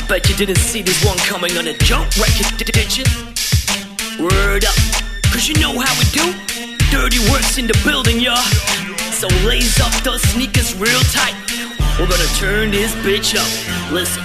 Bet you didn't see this one coming on a jump record, did you? Word up, cause you know how we do. Dirty works in the building, y'all. So lace up those sneakers real tight. We're gonna turn this bitch up. Listen.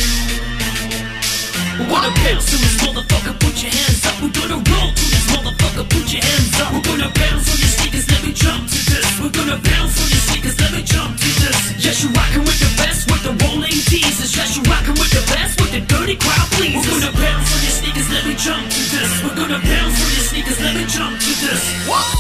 We're gonna bounce to this motherfucker, put your hands up. We're gonna roll to this motherfucker, put your hands up. We're gonna bounce on your sneakers, let me jump to this. We're gonna bounce on your sneakers, let me jump to this. Yes, you're rockin' with the best, with the rolling teasers. Yes, you're rockin' with the best, with the dirty crowd pleasers. We're gonna bounce on your sneakers, let me jump to this. We're gonna bounce on your sneakers, let me jump to this. What?